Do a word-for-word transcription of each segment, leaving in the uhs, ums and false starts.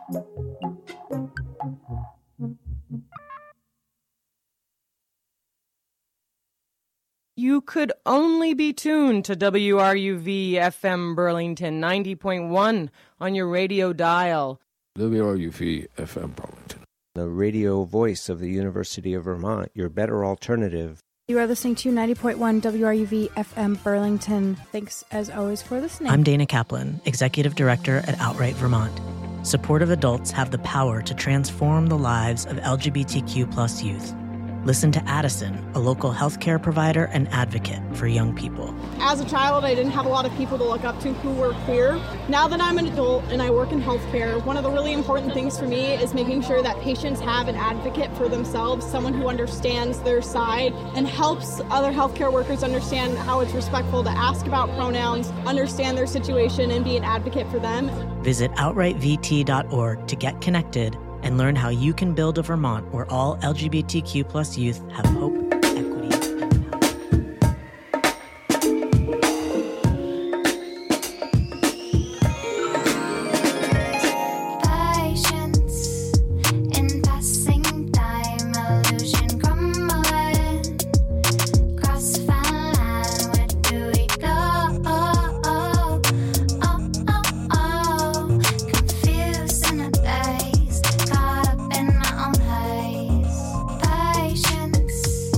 You could only be tuned to W R U V F M Burlington ninety point one on your radio dial. W R U V F M Burlington. The radio voice of the University of Vermont, your better alternative. You are listening to ninety point one W R U V F M Burlington. Thanks, as always, for listening. I'm Dana Kaplan, Executive Director at Outright Vermont. Supportive adults have the power to transform the lives of L G B T Q plus youth. Listen to Addison, a local healthcare provider and advocate for young people. As a child, I didn't have a lot of people to look up to who were queer. Now that I'm an adult and I work in healthcare, one of the really important things for me is making sure that patients have an advocate for themselves, someone who understands their side and helps other healthcare workers understand how it's respectful to ask about pronouns, understand their situation, and be an advocate for them. Visit outright v t dot org to get connected and learn how you can build a Vermont where all L G B T Q plus youth have hope, equity, and power. Patience in passing time, illusion crumbling. Cross the fine line, where do we go? Oh, oh, oh, oh, oh. Confused in a daze. Caught up in my own haze. Patience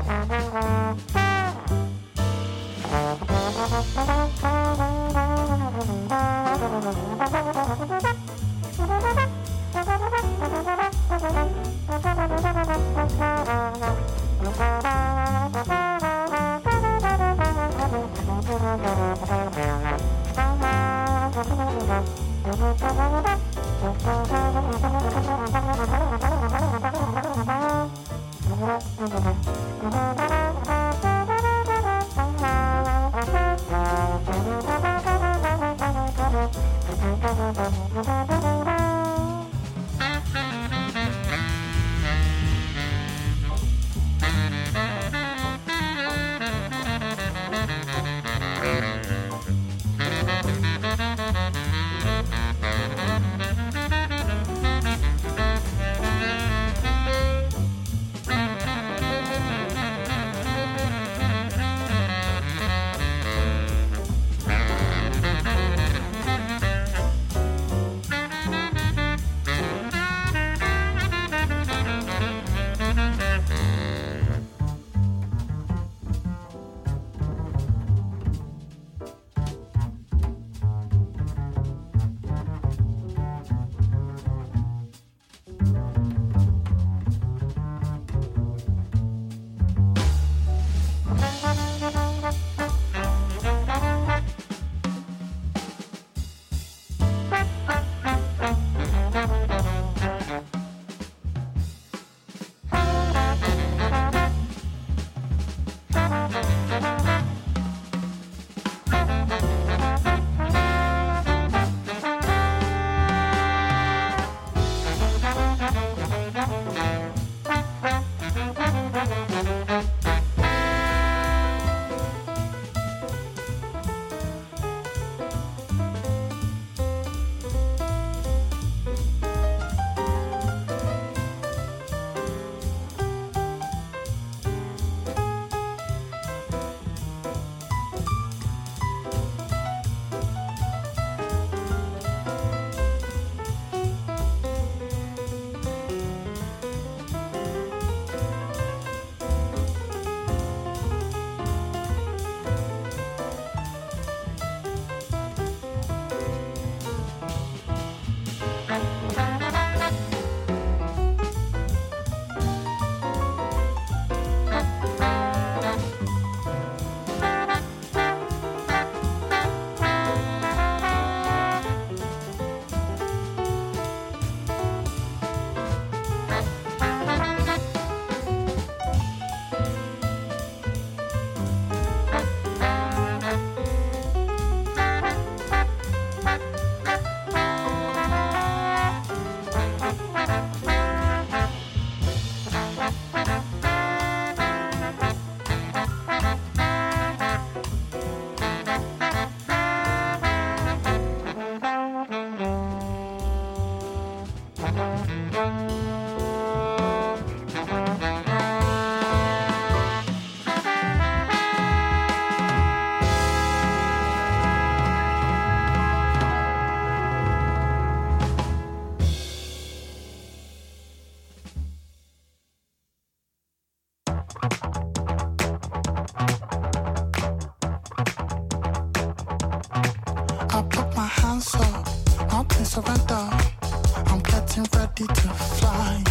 surrender. I'm getting ready to fly.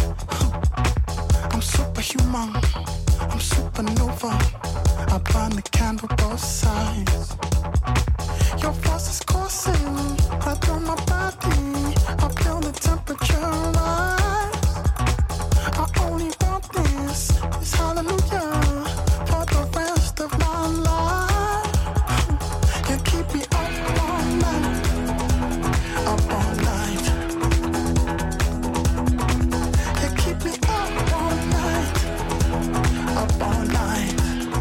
I'm superhuman. I'm supernova. I burn the candle both sides. Your force is coursing right through my body. I feel the temperature rise. I only want this, this hallelujah for the rest of my life. You keep me up all night, up all night. You keep me up all night, up all night.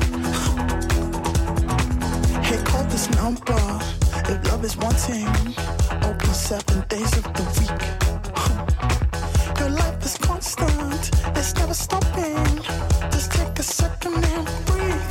Hey, call this number if love is wanting. Open seven days of the week. Your life is constant, it's never stopping. Just take a second and breathe.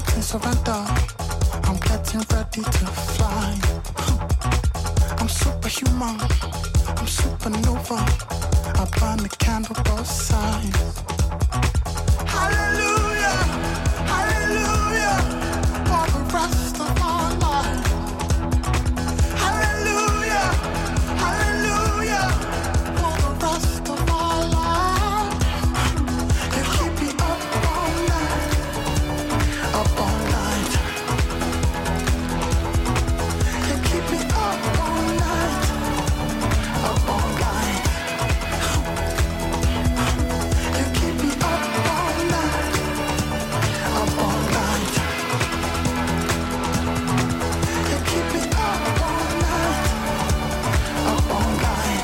mountain surrender. I'm getting ready to fly. I'm superhuman. I'm supernova. I burn the candle both sides. Hallelujah, hallelujah, for the rest of my life. Hallelujah, hallelujah, for the rest of my life. You keep me up all night, up all night. You keep me up all night, up all night. You keep me up all night, up all night. You keep me up all night, up all night.